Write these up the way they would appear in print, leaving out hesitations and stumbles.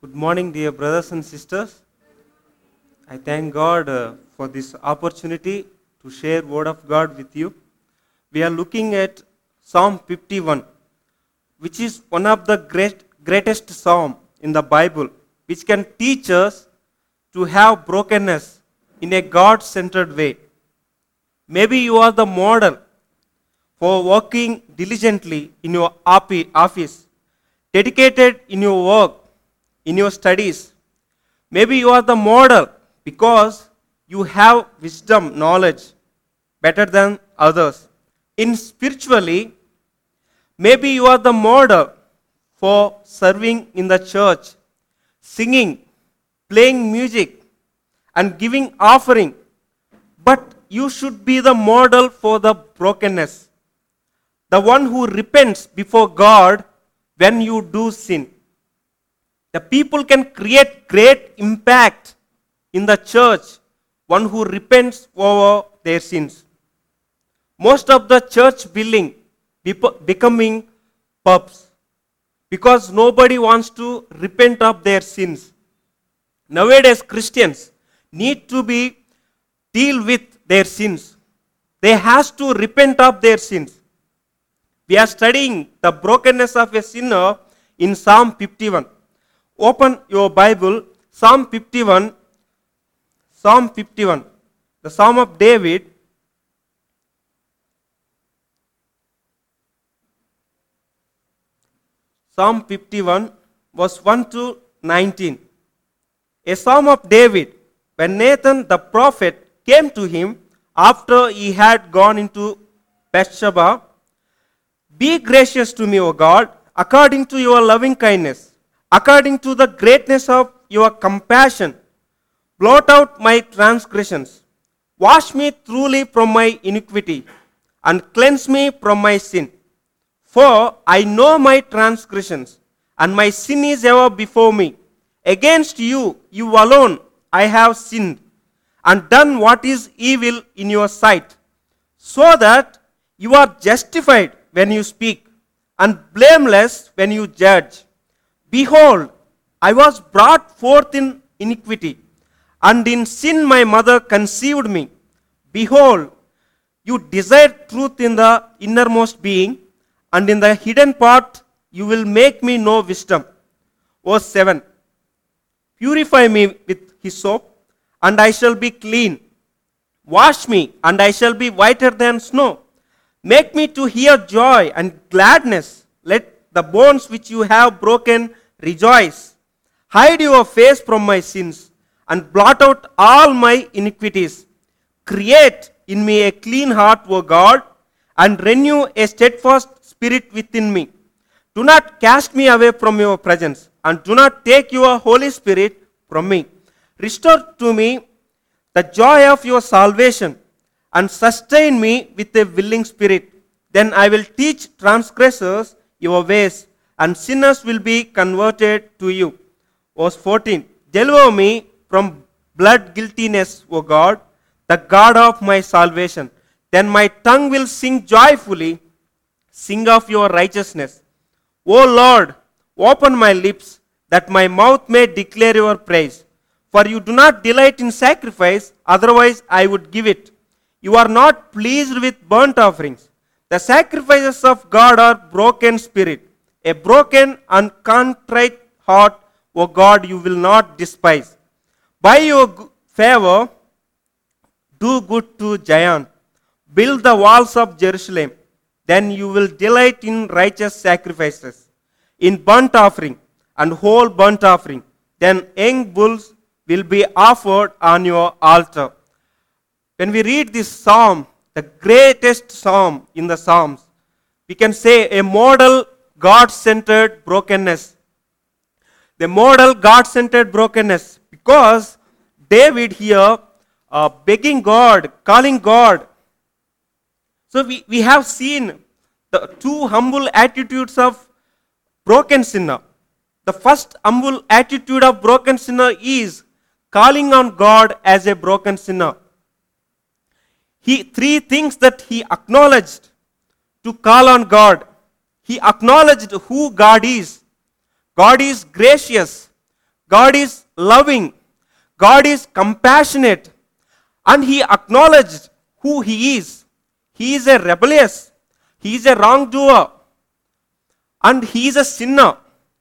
Good morning, dear brothers and sisters. I thank God for this opportunity to share Word of God with you. We are looking at Psalm 51, which is one of the greatest psalm in the Bible, which can teach us to have brokenness in a God-centered way. Maybe you are the model for working diligently in your office, dedicated in your work, in your studies. Maybe you are the model because you have wisdom, knowledge better than others. In spiritually, maybe you are the model for serving in the church, singing, playing music, and giving offering. But you should be the model for the brokenness, the one who repents before God when you do sin. The people can create great impact in the church, one who repents over their sins. Most of the church building becoming pubs because nobody wants to repent of their sins. Nowadays, Christians need to deal with their sins. They has to repent of their sins. We are studying the brokenness of a sinner in Psalm 51. Open your Bible, Psalm 51, the Psalm of David. Psalm 51, verse 1 to 19. A Psalm of David, when Nathan the prophet came to him after he had gone into Bathsheba. Be gracious to me, O God, according to your loving kindness. According to the greatness of your compassion, blot out my transgressions. Wash me thoroughly from my iniquity, and cleanse me from my sin. For I know my transgressions, and my sin is ever before me. Against you, you alone, I have sinned, and done what is evil in your sight, so that you are justified when you speak, and blameless when you judge. Behold, I was brought forth in iniquity, and in sin my mother conceived me. Behold, you desire truth in the innermost being, and in the hidden part you will make me know wisdom. Verse 7. Purify me with hyssop, and I shall be clean. Wash me, and I shall be whiter than snow. Make me to hear joy and gladness. Let the bones which you have broken rejoice. Hide your face from my sins, and blot out all my iniquities. Create in me a clean heart, O God, and renew a steadfast spirit within me. Do not cast me away from your presence, and do not take your Holy Spirit from me. Restore to me the joy of your salvation, and sustain me with a willing spirit. Then I will teach transgressors your ways, and sinners will be converted to you. Verse 14. Deliver me from blood guiltiness, O God, the God of my salvation. Then my tongue will sing joyfully, sing of your righteousness. O Lord, open my lips, that my mouth may declare your praise. For you do not delight in sacrifice, otherwise I would give it. You are not pleased with burnt offerings. The sacrifices of God are broken spirit. A broken and contrite heart, O God, you will not despise. By your favor, do good to Zion. Build the walls of Jerusalem. Then you will delight in righteous sacrifices, in burnt offering and whole burnt offering. Then young bulls will be offered on your altar. When we read this psalm, the greatest psalm in the Psalms, we can say a model God-centered brokenness. The model God-centered brokenness, because David here begging God, calling God. So we have seen the two humble attitudes of broken sinner. The first humble attitude of broken sinner is calling on God as a broken sinner. Three things that he acknowledged to call on God. He acknowledged who God is. God is gracious. God is loving. God is compassionate. And he acknowledged who he is. He is a rebellious. He is a wrongdoer. And he is a sinner.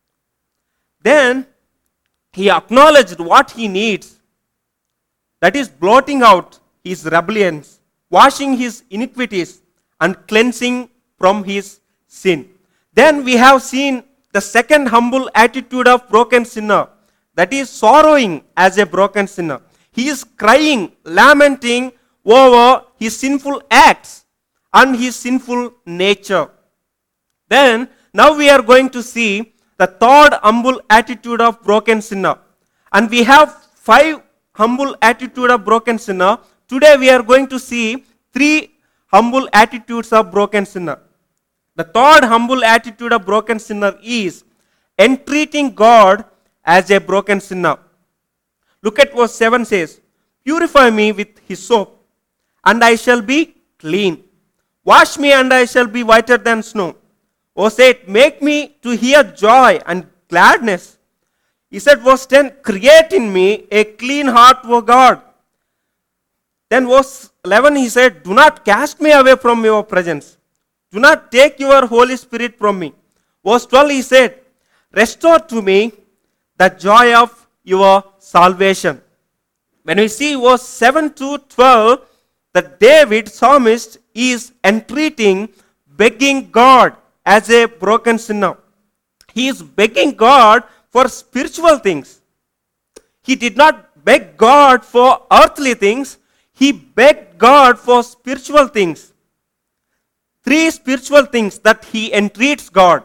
Then he acknowledged what he needs. That is blotting out his rebellions, washing his iniquities, and cleansing from his sin. Then we have seen the second humble attitude of broken sinner. That is sorrowing as a broken sinner. He is crying, lamenting over his sinful acts and his sinful nature. Then, now we are going to see the third humble attitude of broken sinner. And we have 5 humble attitude of broken sinner. Today we are going to see 3 humble attitudes of broken sinner. The third humble attitude of broken sinner is entreating God as a broken sinner. Look at verse 7 says, "Purify me with hyssop, and I shall be clean. Wash me, and I shall be whiter than snow." Verse 8, "Make me to hear joy and gladness." He said, verse 10, "Create in me a clean heart, O God." Then verse 11, he said, "Do not cast me away from your presence. Do not take your Holy Spirit from me." Verse 12, he said, "Restore to me the joy of your salvation." When we see verse 7 to 12, that David, psalmist, is entreating, begging God as a broken sinner. He is begging God for spiritual things. He did not beg God for earthly things. He begged God for spiritual things. 3 spiritual things that he entreats God.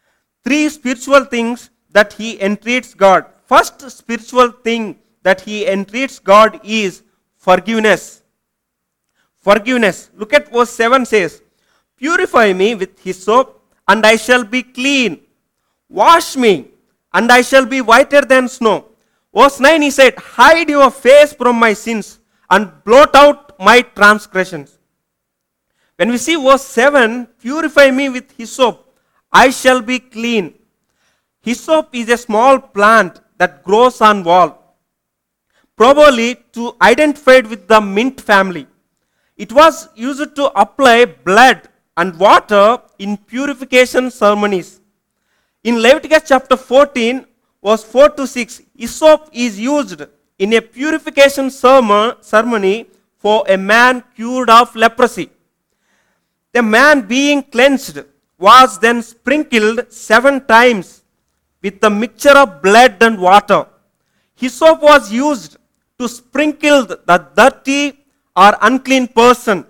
3 spiritual things that he entreats God. First spiritual thing that he entreats God is forgiveness. Forgiveness. Look at verse 7 says, "Purify me with hyssop, and I shall be clean. Wash me, and I shall be whiter than snow." Verse 9 he said, "Hide your face from my sins, and blot out my transgressions." When we see verse 7, "Purify me with hyssop, I shall be clean." Hyssop is a small plant that grows on wall, probably to identify with the mint family. It was used to apply blood and water in purification ceremonies. In Leviticus chapter 14, verse 4 to 6, hyssop is used in a purification ceremony for a man cured of leprosy. The man being cleansed was then sprinkled 7 times with a mixture of blood and water. Hyssop was used to sprinkle the dirty or unclean person.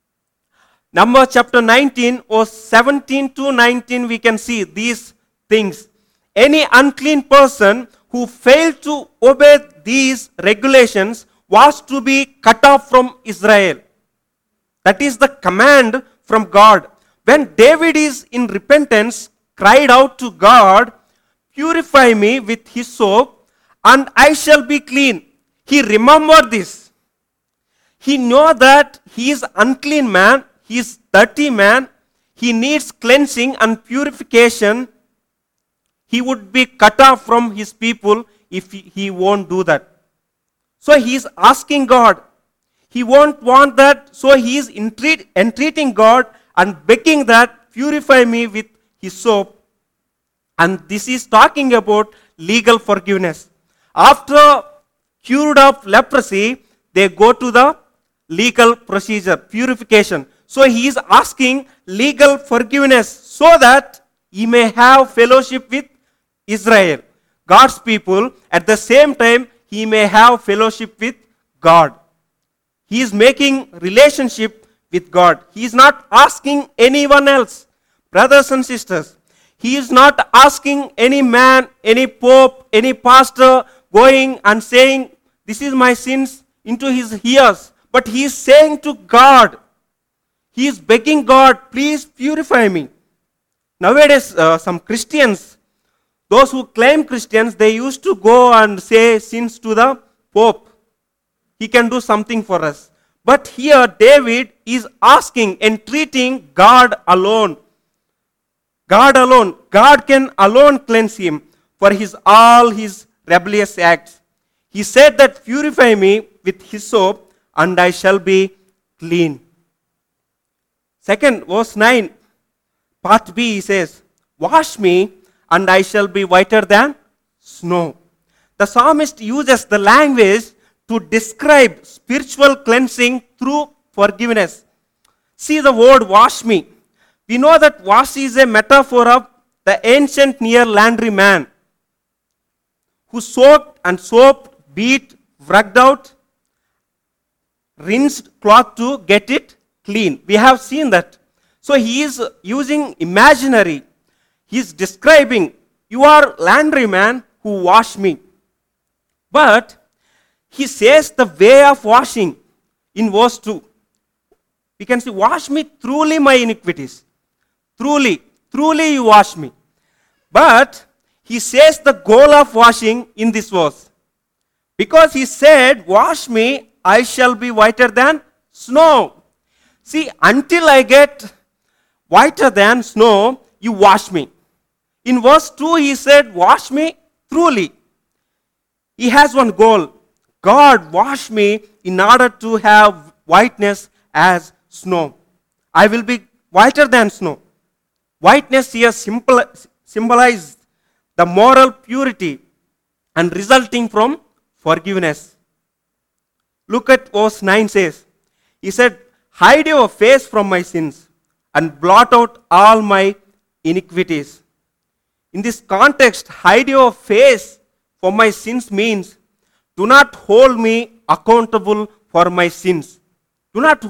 Numbers chapter 19, verse 17 to 19, we can see these things. Any unclean person who failed to obey these regulations was to be cut off from Israel. That is the command from God. When David is in repentance, cried out to God, "Purify me with hyssop, and I shall be clean." He remembered this. He knew that he is unclean man, he is dirty man, he needs cleansing and purification. He would be cut off from his people if he won't do that. So he is asking God. He won't want that, so he is entreating God and begging that, "Purify me with hyssop." And this is talking about legal forgiveness. After cured of leprosy, they go to the legal procedure, purification. So he is asking legal forgiveness so that he may have fellowship with Israel, God's people. At the same time, he may have fellowship with God. He is making relationship with God. He is not asking anyone else. Brothers and sisters, he is not asking any man, any pope, any pastor going and saying, "This is my sins," into his ears. But he is saying to God, he is begging God, "Please purify me." Nowadays, some Christians, those who claim Christians, they used to go and say sins to the Pope. He can do something for us. But here David is asking, entreating God alone. God alone. God can alone cleanse him for all his rebellious acts. He said that purify me with hyssop and I shall be clean. Second, verse 9, part B, he says, wash me and I shall be whiter than snow. The psalmist uses the language to describe spiritual cleansing through forgiveness. See the word wash me. We know that wash is a metaphor of the ancient near laundry man who soaked and soaped, beat, rubbed out, rinsed cloth to get it clean. We have seen that. So he is using imaginary. He is describing, you are laundry man who wash me. But he says the way of washing in verse 2. We can say, wash me truly my iniquities. Truly you wash me. But he says the goal of washing in this verse. Because he said, wash me, I shall be whiter than snow. See, until I get whiter than snow, you wash me. In verse 2, he said, wash me truly. He has one goal. God, wash me in order to have whiteness as snow. I will be whiter than snow. Whiteness here symbolizes the moral purity and resulting from forgiveness. Look at verse 9 says, he said, hide your face from my sins and blot out all my iniquities. In this context, hide your face for my sins means do not hold me accountable for my sins. Do not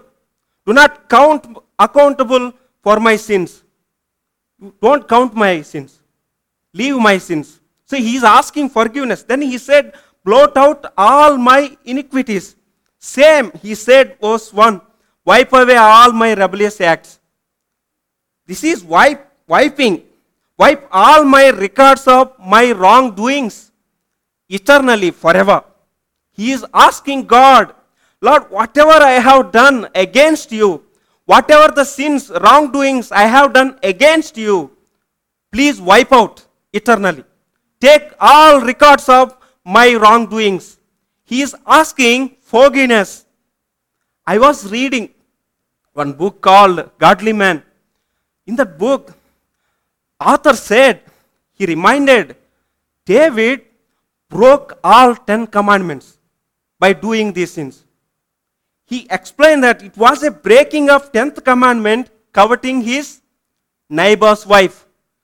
count accountable for my sins. Don't count my sins. Leave my sins. So he is asking forgiveness. Then he said, blot out all my iniquities. Same, he said, verse 1, wipe away all my rebellious acts. This is wiping. Wipe all my records of my wrongdoings eternally, forever. He is asking God, Lord, whatever I have done against you, whatever the sins, wrongdoings I have done against you, please wipe out eternally. Take all records of my wrongdoings. He is asking forgiveness. I was reading one book called Godly Man. In that book, author said, he reminded David broke all 10 commandments by doing these sins. He explained that it was a breaking of 10th commandment, coveting his neighbor's wife.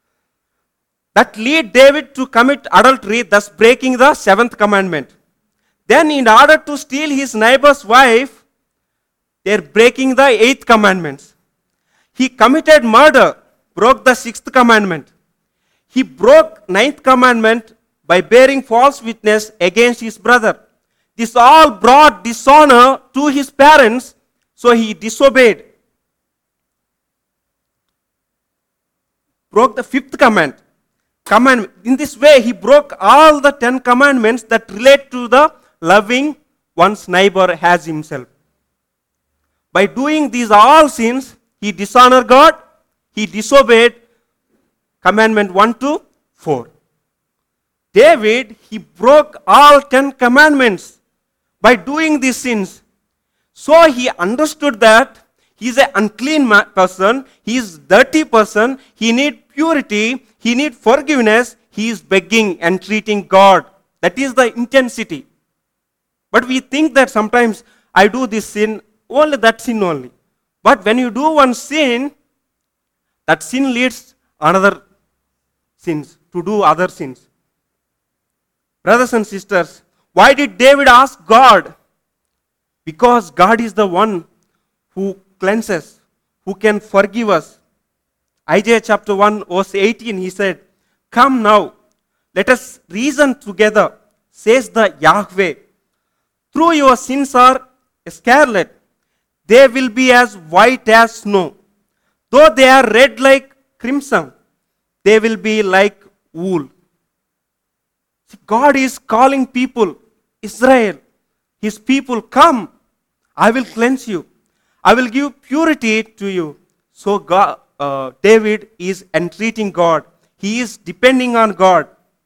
That lead David to commit adultery, thus breaking the 7th commandment. Then in order to steal his neighbor's wife, they are breaking the 8th commandments. He committed murder, broke the 6th commandment. He broke 9th commandment by bearing false witness against his brother. This all brought dishonor to his parents, so he disobeyed. Broke the 5th commandment. In this way, he broke all the 10 commandments that relate to the loving one's neighbor as himself. By doing these all sins, he dishonored God, he disobeyed commandment 1 to 4. David, he broke all 10 commandments by doing these sins. So he understood that he is an unclean person, he is dirty person, he needs purity, he needs forgiveness, he is begging and treating God. That is the intensity. But we think that sometimes I do this sin, only that sin only. But when you do one sin, that sin leads another sins, to do other sins. Brothers and sisters, why did David ask God? Because God is the one who cleanses, who can forgive us. Isaiah chapter 1 verse 18, he said, come now, let us reason together, says the Yahweh. Though your sins are scarlet, they will be as white as snow. Though they are red like crimson, they will be like wool. See, God is calling people, Israel, his people, come, I will cleanse you. I will give purity to you. So David is entreating God. He is depending on God.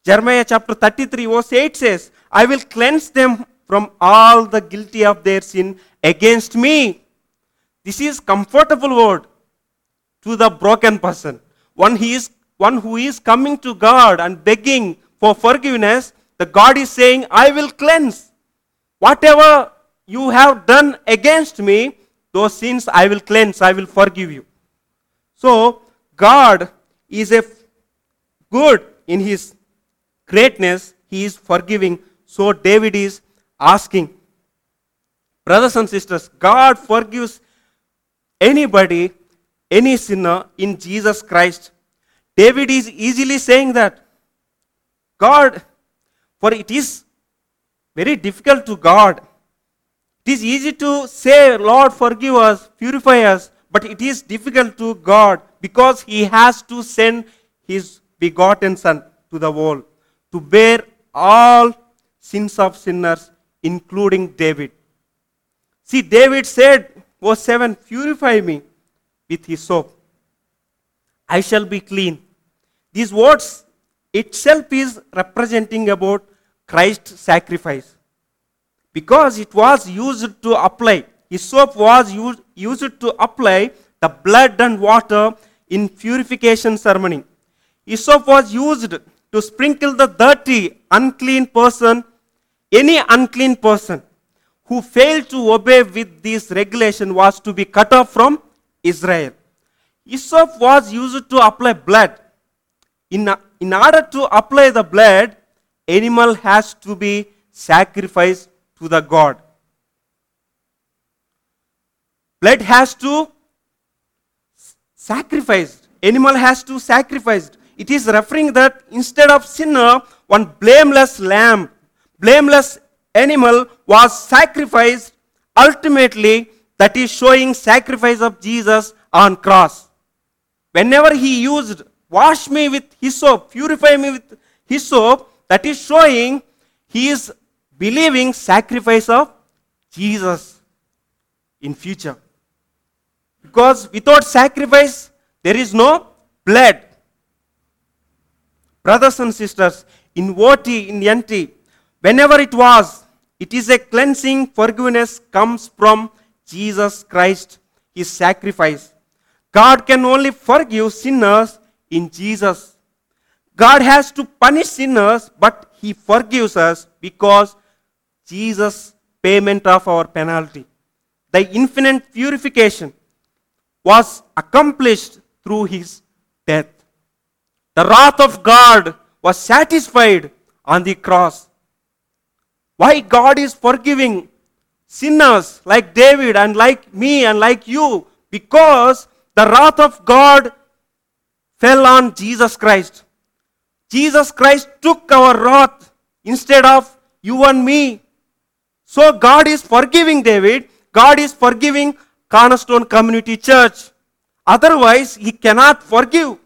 Jeremiah chapter 33 verse 8 says, I will cleanse them from all the guilty of their sin against me. This is comfortable word to the broken person. One who is coming to God and begging for forgiveness, the God is saying, I will cleanse. Whatever you have done against me, those sins I will cleanse, I will forgive you. So, God is a good in his greatness, he is forgiving. So, David is asking, brothers and sisters, God forgives anybody, any sinner in Jesus Christ. David is easily saying that God, for it is very difficult to God. It is easy to say, Lord, forgive us, purify us, but it is difficult to God because he has to send his begotten Son to the world to bear all sins of sinners, including David. See, David said, verse 7, purify me with hyssop. I shall be clean. These words itself is representing about Christ's sacrifice. Because it was used to apply, hyssop was used to apply the blood and water in purification ceremony. Hyssop was used to sprinkle the dirty, unclean person, any unclean person who failed to obey with this regulation was to be cut off from Israel. Hyssop was used to apply blood. In order to apply the blood, animal has to be sacrificed to the God. Blood has to sacrifice. Animal has to sacrifice. It is referring that instead of sinner, one blameless lamb, blameless animal was sacrificed. Ultimately, that is showing sacrifice of Jesus on cross. Whenever he used, wash me with hyssop, purify me with hyssop, that is showing he is believing sacrifice of Jesus in future. Because without sacrifice, there is no blood. Brothers and sisters, in OT, in NT, whenever it is a cleansing forgiveness comes from Jesus Christ, his sacrifice. God can only forgive sinners in Jesus. God has to punish sinners, but he forgives us because Jesus' payment of our penalty. The infinite purification was accomplished through his death. The wrath of God was satisfied on the cross. Why God is forgiving sinners like David and like me and like you? Because the wrath of God fell on Jesus Christ. Jesus Christ took our wrath instead of you and me. So God is forgiving David. God is forgiving Cornerstone Community Church. Otherwise, he cannot forgive.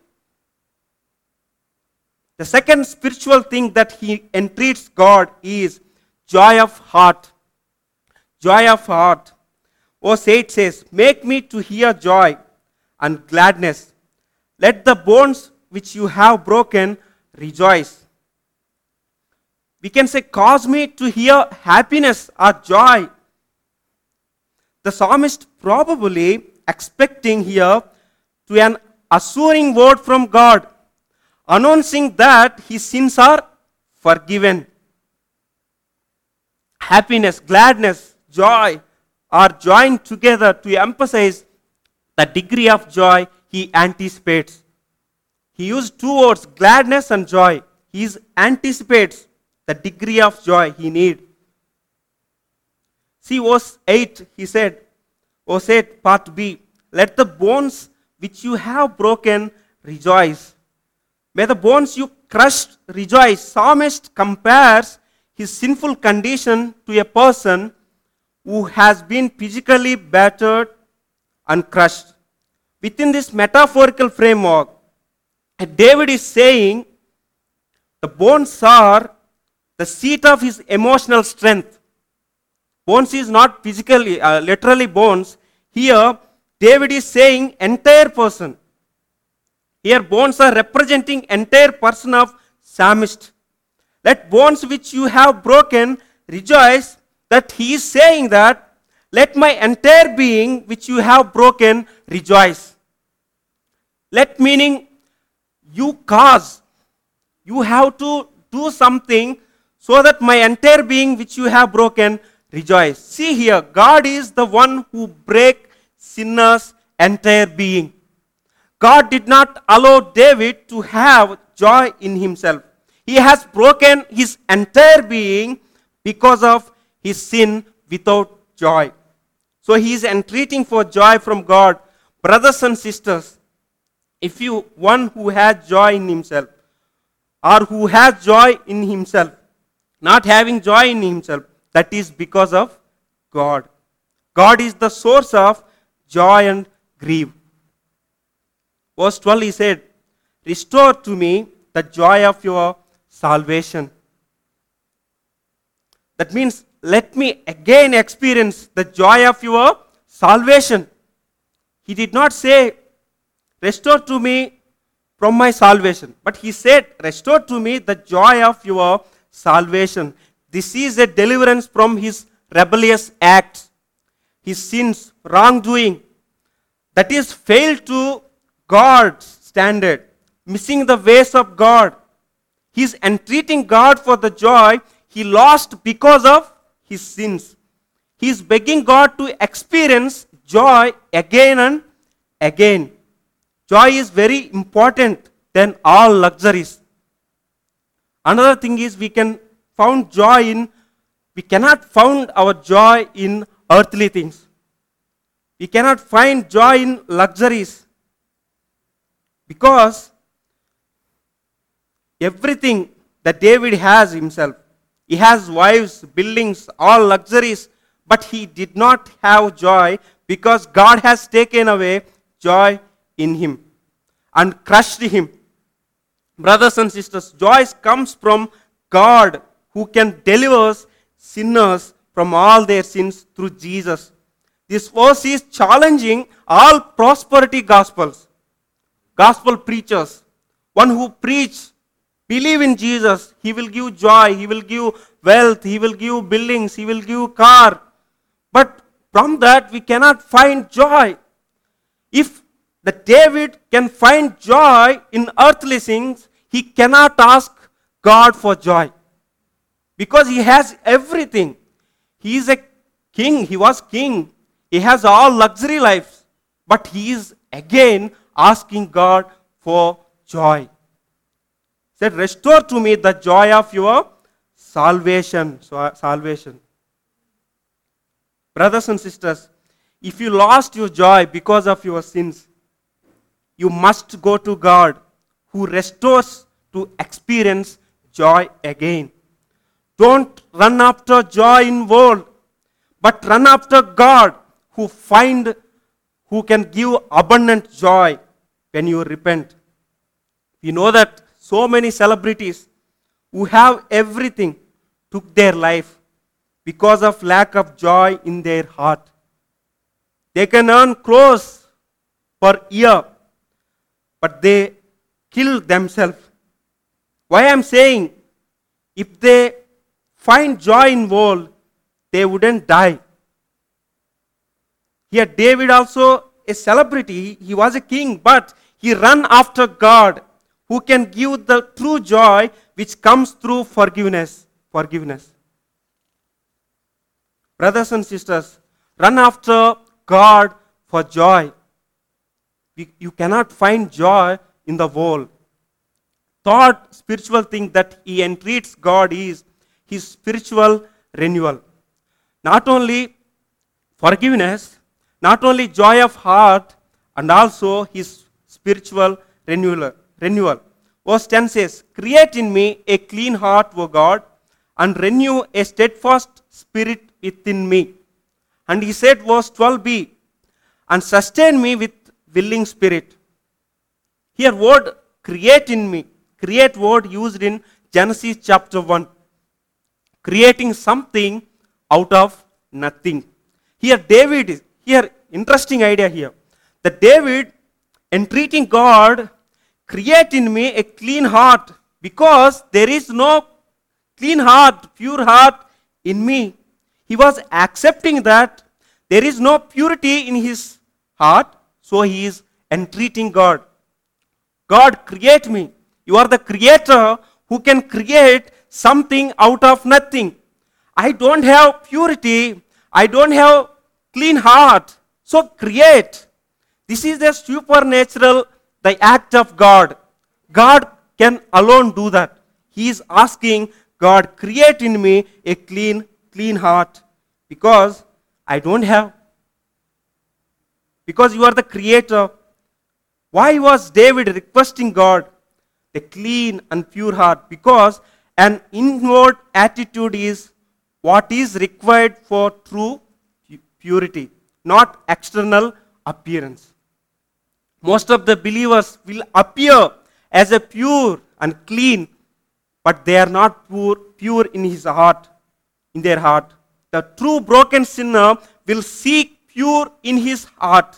The second spiritual thing that he entreats God is joy of heart. Joy of heart. Verse 8 says, make me to hear joy and gladness. Let the bones which you have broken rejoice. We can say, cause me to hear happiness or joy. The psalmist probably expecting here to an assuring word from God, announcing that his sins are forgiven. Happiness, gladness, joy are joined together to emphasize the degree of joy he anticipates. He used two words, gladness and joy. He anticipates the degree of joy he needs. See verse 8, he said, verse 8, part B, let the bones which you have broken rejoice. May the bones you crushed rejoice. Psalmist compares his sinful condition to a person who has been physically battered and crushed. Within this metaphorical framework, David is saying the bones are the seat of his emotional strength. Bones is not physically, literally bones. Here, David is saying entire person. Here, bones are representing entire person of psalmist. Let bones which you have broken rejoice. That he is saying that, let my entire being which you have broken rejoice. Let meaning you cause. You have to do something so that my entire being which you have broken rejoice. See here, God is the one who break sinners' entire being. God did not allow David to have joy in himself. He has broken his entire being because of his sin without joy. So he is entreating for joy from God. Brothers and sisters, if you one who has joy in himself, or who has joy in himself, not having joy in himself, that is because of God. God is the source of joy and grief. Verse 12 he said, restore to me the joy of your salvation. That means, let me again experience the joy of your salvation. He did not say, restore to me from my salvation. But he said, restore to me the joy of your salvation. This is a deliverance from his rebellious acts, his sins, wrongdoing. That is, failed to God's standard, missing the ways of God. He is entreating God for the joy he lost because of his sins. He is begging God to experience joy again and again. Joy is very important than all luxuries. Another thing is we cannot find our joy in earthly things. We cannot find joy in luxuries, because everything that David has himself, he has wives, buildings, all luxuries, but he did not have joy because God has taken away joy in him and crushed him. Brothers and sisters, joy comes from God, who can deliver sinners from all their sins through Jesus. This verse is challenging all prosperity gospels, gospel preachers. One who preach, believe in Jesus, he will give joy, he will give wealth, he will give buildings, he will give car. But from that we cannot find joy. If the David can find joy in earthly things, he cannot ask God for joy, because he has everything. He is a king, he was king, he has all luxury lives, but he is again asking God for joy. Said, restore to me the joy of your salvation. Salvation. Brothers and sisters, if you lost your joy because of your sins, you must go to God, who restores to experience joy again. Don't run after joy in world, but run after God, who can give abundant joy when you repent. We know that so many celebrities who have everything took their life because of lack of joy in their heart. They can earn crores per year, but they kill themselves. Why I am saying, if they find joy in world, they wouldn't die. Here David also a celebrity, he was a king, but he ran after God, who can give the true joy which comes through forgiveness. Brothers and sisters, run after God for joy. You cannot find joy in the world. Third spiritual thing that he entreats God is his spiritual renewal. Not only forgiveness, not only joy of heart, and also his spiritual renewal. Verse 10 says, create in me a clean heart, O God, and renew a steadfast spirit within me. And he said, verse 12b, and sustain me with willing spirit. Here word create in me, create word used in Genesis chapter 1. Creating something out of nothing. Here interesting idea here. That David entreating God, create in me a clean heart, because there is no clean heart, pure heart in me. He was accepting that there is no purity in his heart, so he is entreating God. God, create me. You are the creator who can create something out of nothing. I don't have purity. I don't have clean heart. So create. This is the supernatural, the act of God. God can alone do that. He is asking God, create in me a clean heart. Because I don't have. Because you are the creator. Why was David requesting God a clean and pure heart? Because an inward attitude is what is required for true purity, not external appearance. Most of the believers will appear as a pure and clean, but they are not pure in his heart, in their heart. The true broken sinner will seek pure in his heart.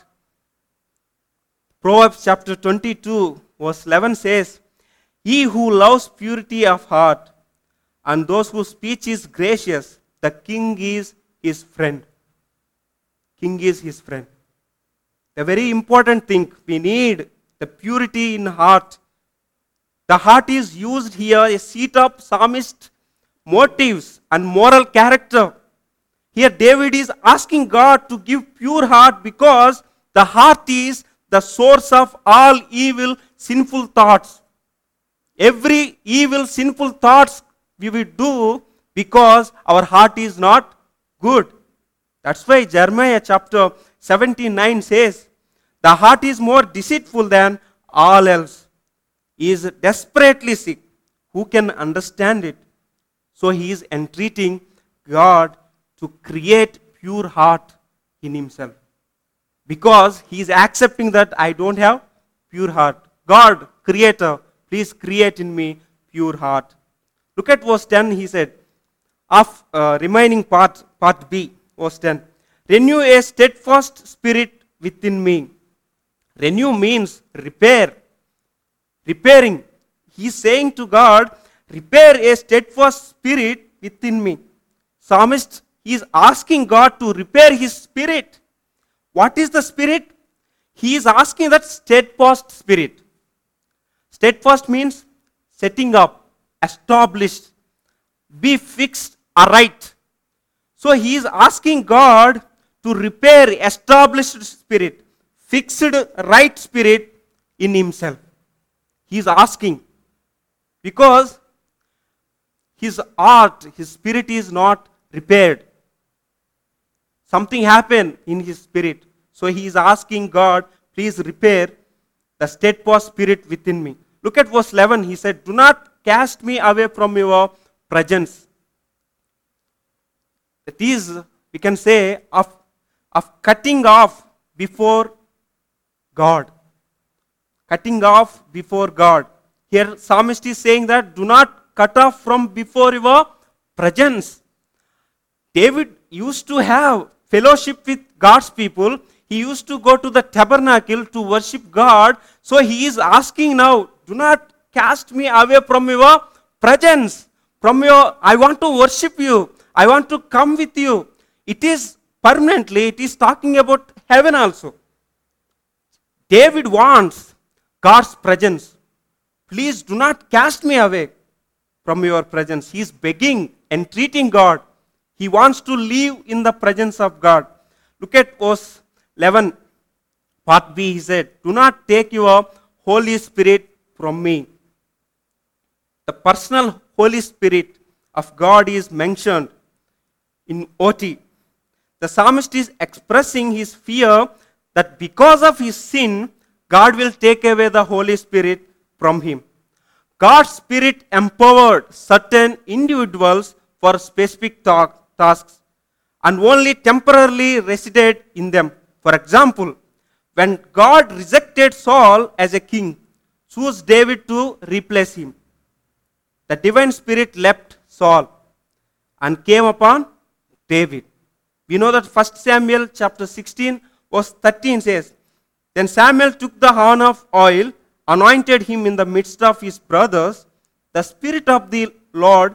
Proverbs chapter 22 verse 11 says, he who loves purity of heart and those whose speech is gracious, the king is his friend. King is his friend. The very important thing, we need the purity in heart. The heart is used here, a seat of psalmist motives and moral character. Here David is asking God to give pure heart because the heart is the source of all evil, sinful thoughts. Every evil, sinful thoughts we will do because our heart is not good. That's why Jeremiah chapter 79 says, the heart is more deceitful than all else. He is desperately sick. Who can understand it? So he is entreating God to create pure heart in himself. Because he is accepting that I don't have pure heart. God, creator, please create in me pure heart. Look at verse 10, he said, of remaining part B, verse 10. Renew a steadfast spirit within me. Renew means repair. Repairing. He is saying to God, repair a steadfast spirit within me. Psalmist, he is asking God to repair his spirit. What is the spirit? He is asking that steadfast spirit. Steadfast means setting up, established, be fixed aright. So he is asking God to repair established spirit, fixed right spirit in himself. He is asking because his heart, his spirit is not repaired. Something happened in his spirit. So he is asking God, please repair the steadfast spirit within me. Look at verse 11. He said, do not cast me away from your presence. That is, we can say, of cutting off before God. Cutting off before God. Here psalmist is saying that do not cut off from before your presence. David used to have fellowship with God's people. He used to go to the tabernacle to worship God. So he is asking now, do not cast me away from your presence. I want to worship you. I want to come with you. It is permanently, it is talking about heaven also. David wants God's presence. Please do not cast me away from your presence. He is begging, entreating God. He wants to live in the presence of God. Look at verse 11, part B. He said, do not take your Holy Spirit from me. The personal Holy Spirit of God is mentioned in OT. The psalmist is expressing his fear that because of his sin, God will take away the Holy Spirit from him. God's Spirit empowered certain individuals for specific tasks and only temporarily resided in them. For example, when God rejected Saul as a king, chose David to replace him. The divine spirit left Saul and came upon David. We know that 1 Samuel chapter 16 verse 13 says, then Samuel took the horn of oil, anointed him in the midst of his brothers. The Spirit of the Lord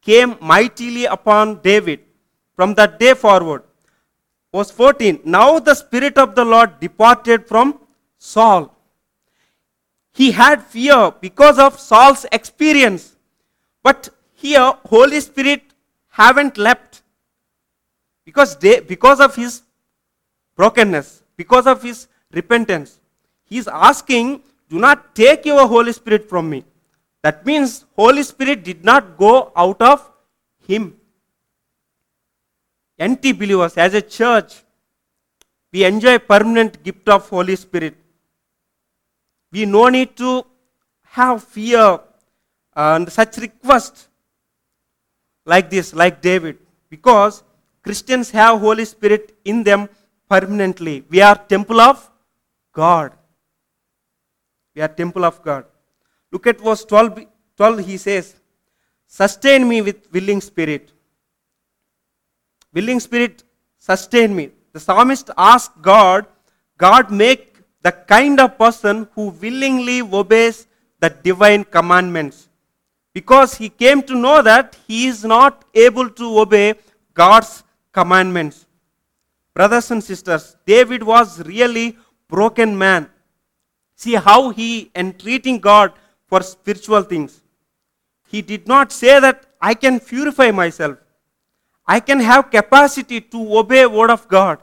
came mightily upon David from that day forward. Verse 14, now the Spirit of the Lord departed from Saul. He had fear because of Saul's experience. But here, Holy Spirit haven't left. Because of his brokenness, because of his repentance. He is asking, do not take your Holy Spirit from me. That means Holy Spirit did not go out of him. NT believers, as a church, we enjoy permanent gift of Holy Spirit. We no need to have fear and such request like this, like David, because Christians have Holy Spirit in them permanently. We are temple of God. We are temple of God. Look at verse 12, he says, sustain me with willing spirit. Willing spirit, sustain me. The psalmist asked God, God make the kind of person who willingly obeys the divine commandments. Because he came to know that he is not able to obey God's commandments. Brothers and sisters, David was really broken man. See how he entreating God for spiritual things. He did not say that I can purify myself. I can have capacity to obey word of God.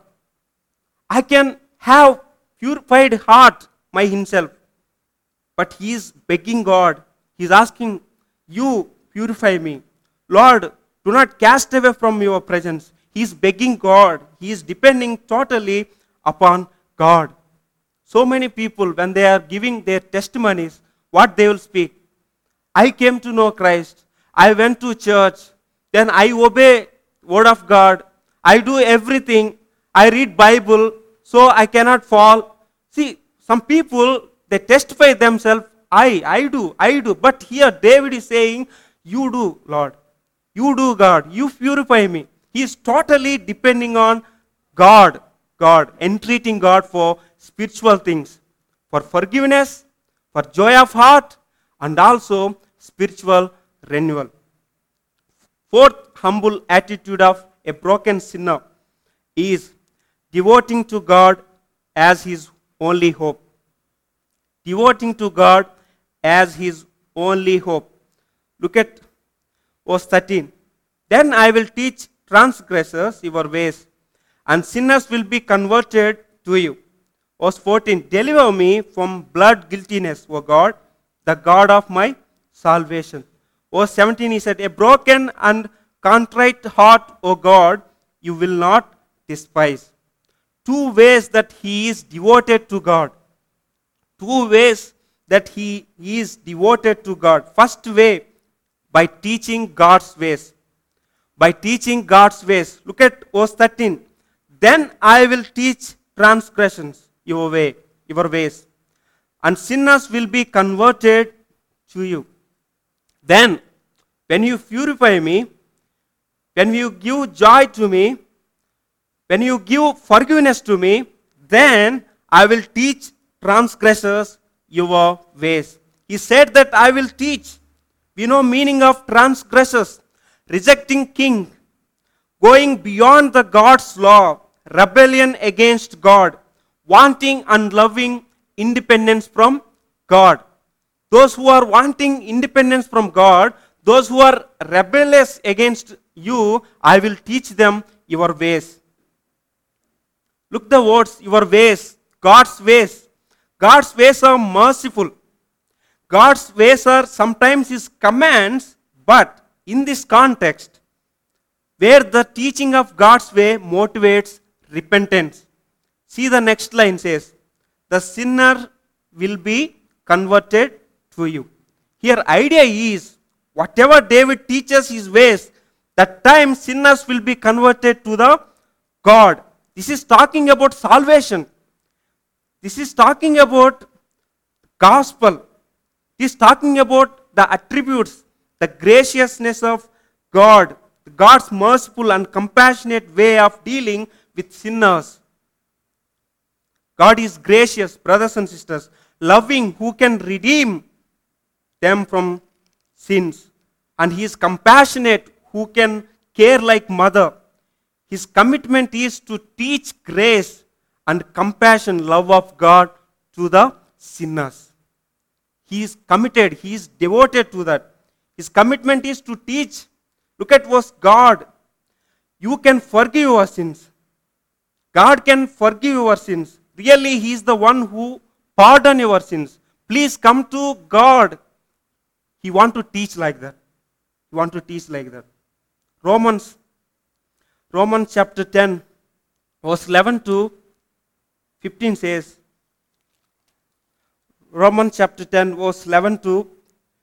I can have purified heart my himself. But he is begging God. He is asking, you purify me. Lord, do not cast away from your presence. He is begging God. He is depending totally upon God. So many people, when they are giving their testimonies, what they will speak. I came to know Christ. I went to church. Then I obey word of God. I do everything. I read Bible, so I cannot fall. See, some people, they testify themselves, I do. But here David is saying, you do, Lord. You do, God. You purify me. He is totally depending on God, entreating God for spiritual things, for forgiveness, for joy of heart, and also spiritual renewal. Fourth humble attitude of a broken sinner is devoting to God as his only hope. Devoting to God as his only hope. Look at verse 13. Then I will teach transgressors your ways, and sinners will be converted to you. Verse 14. Deliver me from blood guiltiness, O God, the God of my salvation. Verse 17, he said, a broken and contrite heart, O God, you will not despise. Two ways that he is devoted to God. Two ways that he is devoted to God. First way, by teaching God's ways. By teaching God's ways. Look at verse 13. Then I will teach transgressions your ways, and sinners will be converted to you. Then, when you purify me, when you give joy to me, when you give forgiveness to me, then I will teach transgressors your ways. He said that I will teach. We know meaning of transgressors. Rejecting king, going beyond the God's law, rebellion against God, wanting and loving independence from God. Those who are wanting independence from God, those who are rebellious against you, I will teach them your ways. Look the words, your ways, God's ways. God's ways are merciful. God's ways are sometimes his commands, but in this context, where the teaching of God's way motivates repentance. See the next line says, the sinner will be converted to you. Here idea is, whatever David teaches his ways, that time sinners will be converted to the God. This is talking about salvation. This is talking about gospel. This is talking about the attributes, the graciousness of God, God's merciful and compassionate way of dealing with sinners. God is gracious, brothers and sisters, loving, who can redeem them from sins. and he is compassionate, who can care like mother. His commitment is to teach grace and compassion, love of God to the sinners. He is committed, he is devoted to that. His commitment is to teach. Look at verse God. You can forgive your sins. God can forgive your sins. Really, he is the one who pardon your sins. Please come to God. He want to teach like that. He want to teach like that. Romans chapter 10, verse 11 to 15 says, Romans chapter 10, verse 11 to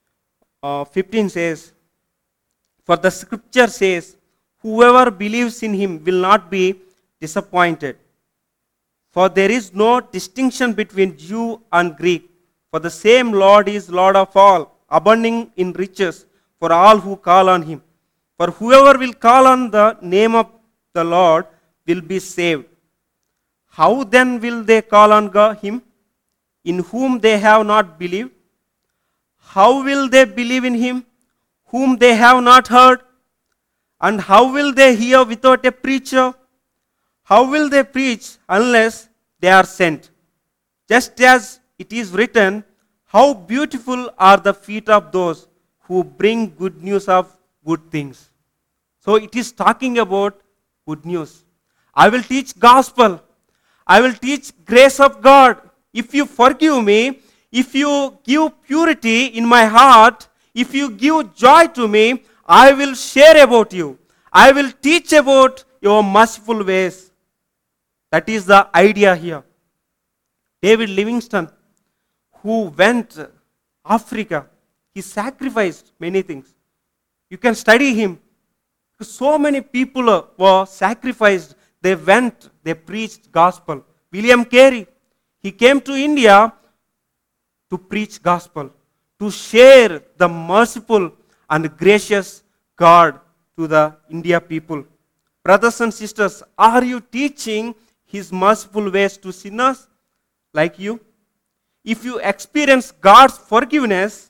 15 says, for the scripture says, whoever believes in him will not be disappointed. For there is no distinction between Jew and Greek, for the same Lord is Lord of all, abounding in riches for all who call on him. For whoever will call on the name of the Lord will be saved. How then will they call on God, him in whom they have not believed? How will they believe in him whom they have not heard? And how will they hear without a preacher? How will they preach unless they are sent? Just as it is written, how beautiful are the feet of those who bring good news of good things. So it is talking about good news. I will teach gospel. I will teach grace of God. If you forgive me, if you give purity in my heart, if you give joy to me, I will share about you. I will teach about your merciful ways. That is the idea here. David Livingstone, who went Africa, he sacrificed many things. You can study him. So many people were sacrificed. They went, they preached gospel. William Carey, he came to India to preach gospel, to share the merciful and gracious God to the India people. Brothers and sisters, are you teaching his merciful ways to sinners like you? If you experience God's forgiveness,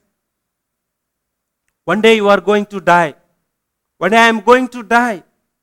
one day you are going to die. One day I am going to die.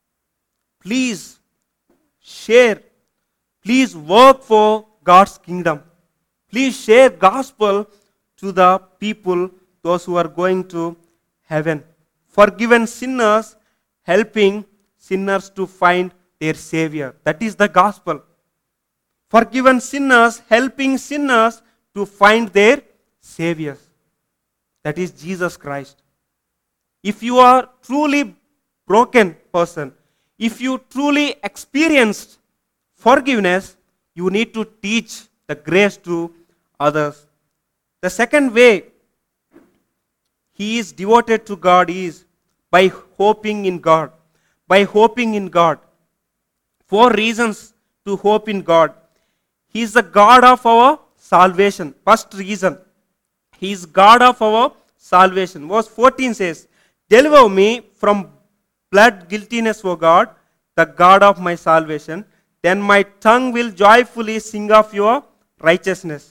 Please share. Please work for God's kingdom. Please share gospel to the people, those who are going to heaven. Forgiven sinners helping sinners to find their Savior. That is the gospel. Forgiven sinners helping sinners to find their Savior. That is Jesus Christ. If you are truly broken person, if you truly experienced forgiveness, you need to teach the grace to others. The second way he is devoted to God is by hoping in God. By hoping in God. 4 reasons to hope in God. He is the God of our salvation. First reason, he is God of our salvation. Verse 14 says, deliver me from blood guiltiness, O God, the God of my salvation. Then my tongue will joyfully sing of your righteousness.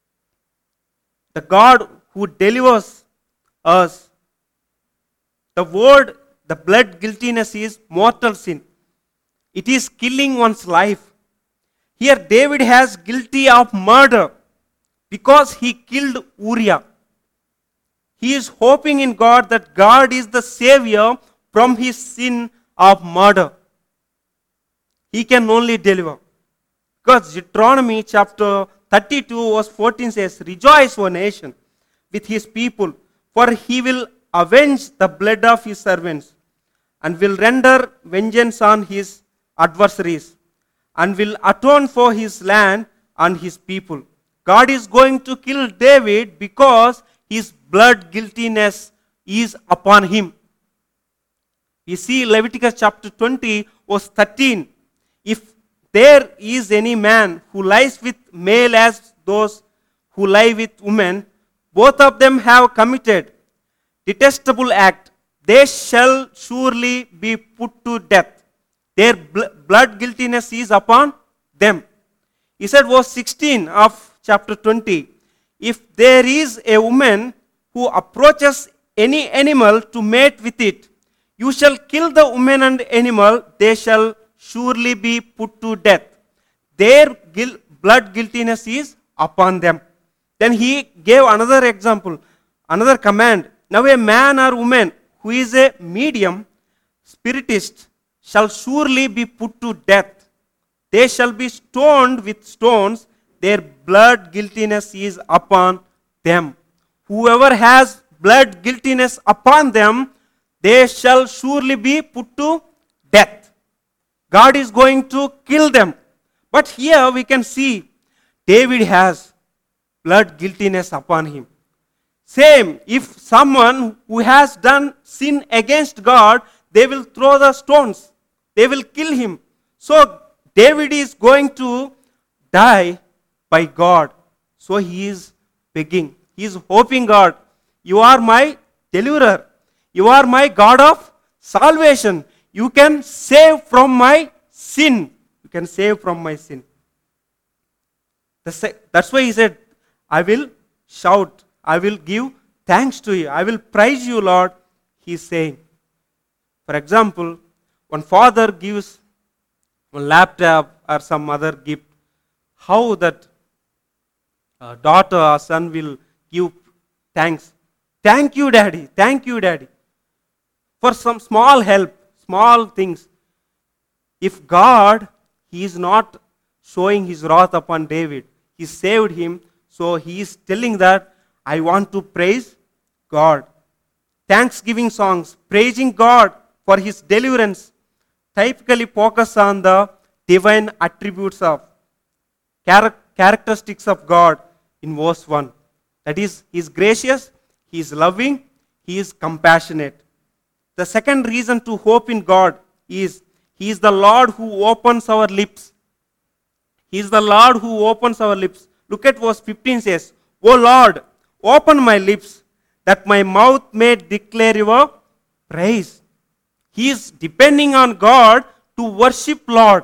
The God who delivers us. The word, the blood guiltiness is mortal sin. It is killing one's life. Here David has guilty of murder because he killed Uriah. He is hoping in God that God is the Savior from his sin of murder. He can only deliver. Because Deuteronomy chapter 32 verse 14 says, rejoice, O nation, with his people, for he will avenge the blood of his servants and will render vengeance on his adversaries and will atone for his land and his people. God is going to kill David because his blood guiltiness is upon him. We see Leviticus chapter 20 verse 13. If there is any man who lies with male as those who lie with women, both of them have committed detestable act. They shall surely be put to death. Their blood guiltiness is upon them. He said verse 16 of chapter 20. If there is a woman who approaches any animal to mate with it. You shall kill the woman and animal, they shall surely be put to death. Their blood guiltiness is upon them. Then he gave another example, another command. Now a man or woman who is a medium spiritist shall surely be put to death. They shall be stoned with stones. Their blood guiltiness is upon them. Whoever has blood guiltiness upon them, they shall surely be put to death. God is going to kill them. But here we can see David has blood guiltiness upon him. Same, if someone who has done sin against God, they will throw the stones. They will kill him. So David is going to die by God. So he is begging. He is hoping, God, you are my deliverer. You are my God of salvation. You can save from my sin. You can save from my sin. That's why he said, I will shout. I will give thanks to you. I will praise you, Lord. He is saying. For example, when father gives a laptop or some other gift, how that daughter or son will give thanks. Thank you, Daddy. Thank you, Daddy. For some small help, small things. If God, He is not showing His wrath upon David. He saved him. So He is telling that I want to praise God. Thanksgiving songs, praising God for His deliverance, typically focus on the divine attributes of characteristics of God in verse 1. That is, He is gracious, He is loving, He is compassionate. The second reason to hope in God is He is the Lord who opens our lips. He is the Lord who opens our lips. Look at verse 15 says, O Lord, open my lips, that my mouth may declare your praise. He is depending on God to worship Lord.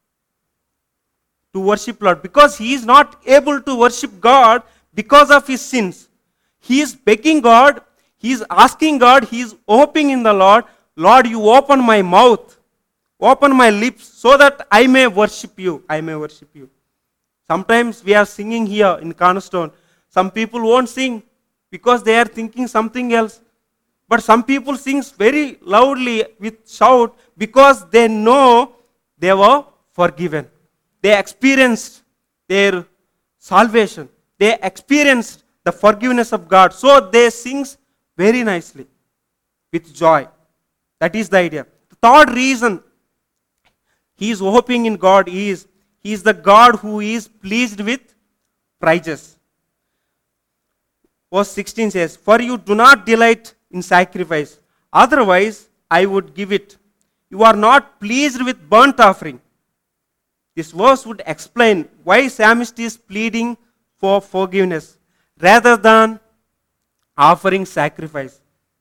To worship Lord. Because he is not able to worship God because of his sins. He is begging God, he is asking God, he is hoping in the Lord, Lord, you open my mouth, open my lips so that I may worship you. I may worship you. Sometimes we are singing here in Cornerstone. Some people won't sing because they are thinking something else. But some people sing very loudly with shout because they know they were forgiven. They experienced their salvation. They experienced the forgiveness of God. So they sing very nicely with joy. That is the idea. The third reason he is hoping in God is he is the God who is pleased with praises. Verse 16 says, For you do not delight in sacrifice, otherwise I would give it. You are not pleased with burnt offering. This verse would explain why psalmist is pleading for forgiveness rather than offering sacrifice.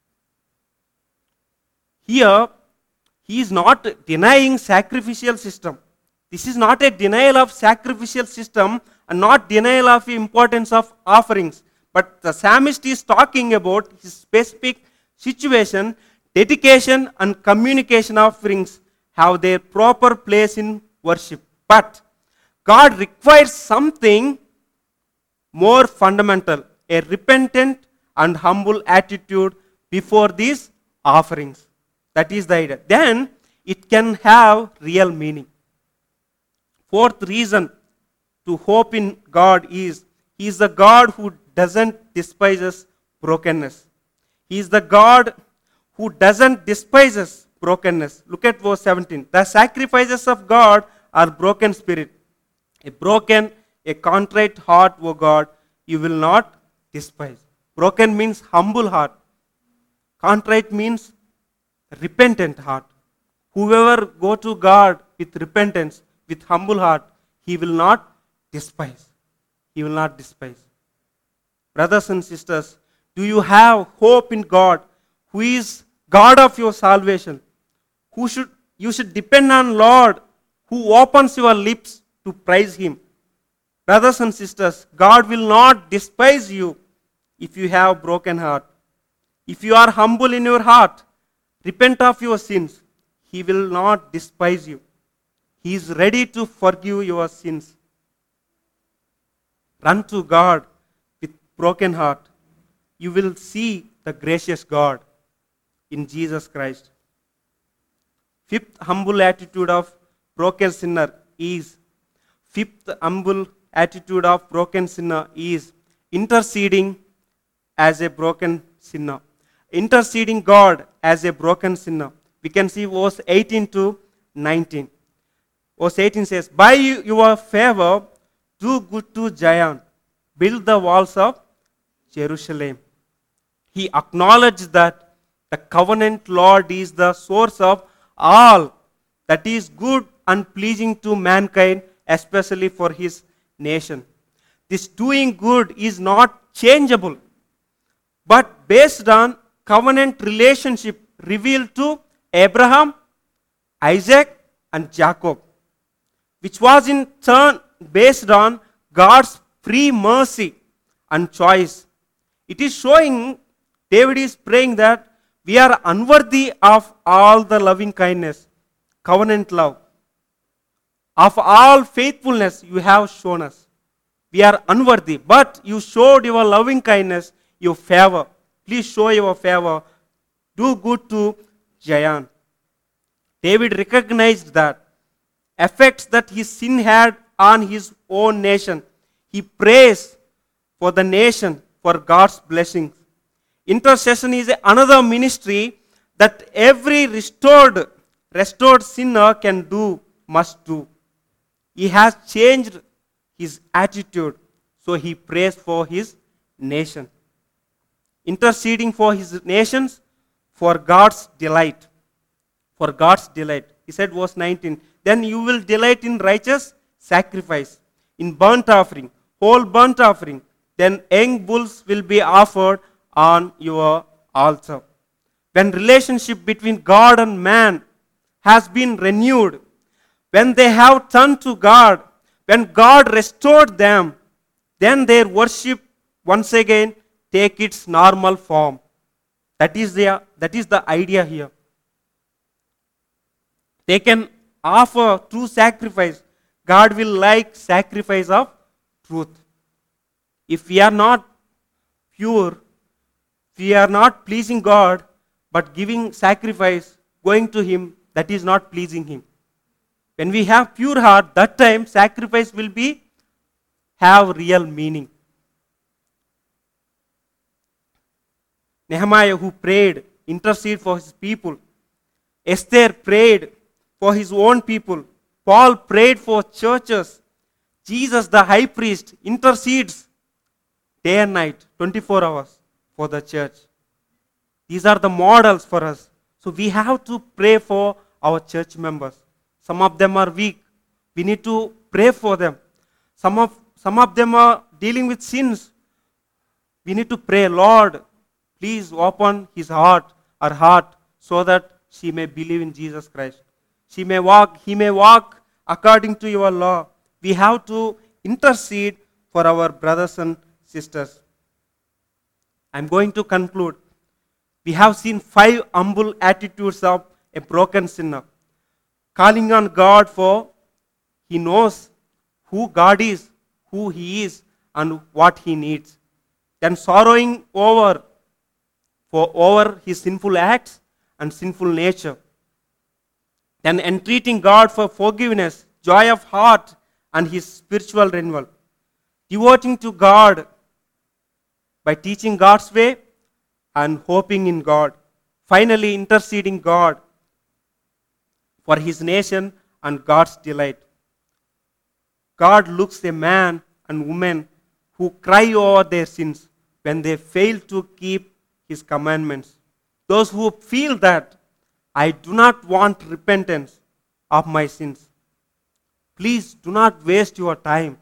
Here, he is not denying sacrificial system. This is not a denial of sacrificial system and not denial of the importance of offerings. But the psalmist is talking about his specific situation. Dedication and communication offerings have their proper place in worship. But God requires something more fundamental, a repentant and humble attitude before these offerings. That is the idea. Then it can have real meaning. Fourth reason to hope in God is He is the God who doesn't despise brokenness. He is the God who doesn't despise brokenness. Look at verse 17. The sacrifices of God are broken spirit. A contrite heart, O God, you will not despise. Broken means humble heart. Contrite means repentant heart. Whoever go to God with repentance, with humble heart, he will not despise. He will not despise. Brothers and sisters, do you have hope in God, who is God of your salvation? You should depend on Lord, who opens your lips to praise Him. Brothers and sisters, God will not despise you if you have broken heart. If you are humble in your heart, repent of your sins, He will not despise you. He is ready to forgive your sins. Run to God with broken heart. You will see the gracious God in Jesus Christ. Fifth humble attitude of broken sinner is interceding as a broken sinner. Interceding God as a broken sinner. We can see verse 18 to 19. Verse 18 says, by your favor, do good to Zion, build the walls of Jerusalem. He acknowledged that the covenant Lord is the source of all that is good and pleasing to mankind, especially for His nation. This doing good is not changeable, but based on covenant relationship revealed to Abraham, Isaac, and Jacob, which was in turn based on God's free mercy and choice. It is showing, David is praying that we are unworthy of all the loving kindness, covenant love, of all faithfulness you have shown us. We are unworthy, but you showed your loving kindness, your favor. Please show your favor. Do good to Zion. David recognized that effects that his sin had on his own nation. He prays for the nation for God's blessings. Intercession is another ministry that every restored sinner must do. He has changed his attitude, so he prays for his nation. Interceding for his nations for God's delight. For God's delight. He said, verse 19, then you will delight in righteous sacrifice, in burnt offering, whole burnt offering. Then young bulls will be offered on your altar. When relationship between God and man has been renewed, when they have turned to God, when God restored them, then their worship once again take its normal form. That is the idea here. They can offer true sacrifice. God will like sacrifice of truth. If we are not pure, we are not pleasing God, but giving sacrifice, going to Him, that is not pleasing Him. When we have pure heart, that time sacrifice will have real meaning. Nehemiah, who prayed, intercede for his people. Esther prayed for his own people. Paul prayed for churches. Jesus, the high priest, intercedes day and night, 24 hours for the church. These are the models for us. So we have to pray for our church members. Some of them are weak. We need to pray for them. Some of them are dealing with sins. We need to pray, Lord, please open his heart, her heart, so that she may believe in Jesus Christ. He may walk according to your law. We have to intercede for our brothers and sisters. I'm going to conclude. We have seen 5 humble attitudes of a broken sinner. Calling on God for he knows who God is, who he is, and what he needs. Then sorrowing over his sinful acts and sinful nature. Then entreating God for forgiveness, joy of heart, and his spiritual renewal. Devoting to God by teaching God's way and hoping in God. Finally, interceding God for his nation and God's delight. God looks a man and woman who cry over their sins when they fail to keep his commandments. Those who feel that I do not want repentance of my sins. Please do not waste your time.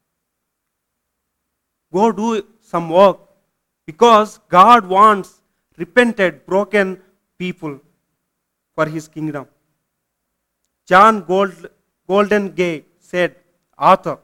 Go do some work, because God wants repented, broken people for his kingdom. John Golden Gay said, author,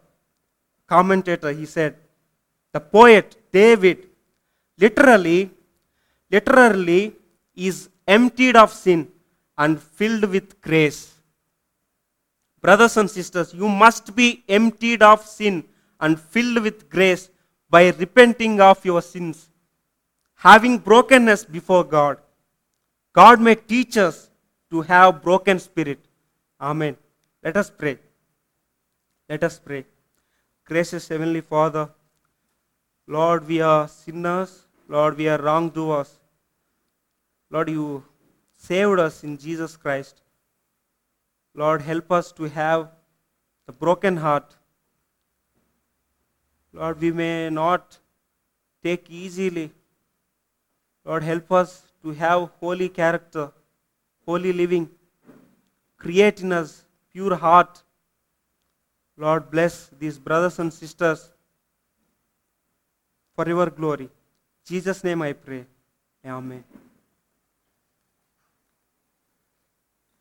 commentator, he said, the poet David literally literally is emptied of sin and filled with grace. Brothers and sisters, you must be emptied of sin and filled with grace by repenting of your sins, having brokenness before God. God may teach us to have broken spirit. Amen. Let us pray. Let us pray. Gracious Heavenly Father, Lord, we are sinners. Lord, we are wrongdoers. Lord, you saved us in Jesus Christ. Lord, help us to have the broken heart. Lord, we may not take easily. Lord, help us to have holy character, holy living. Create in us pure heart. Lord, bless these brothers and sisters for your glory. In Jesus' name I pray. Amen.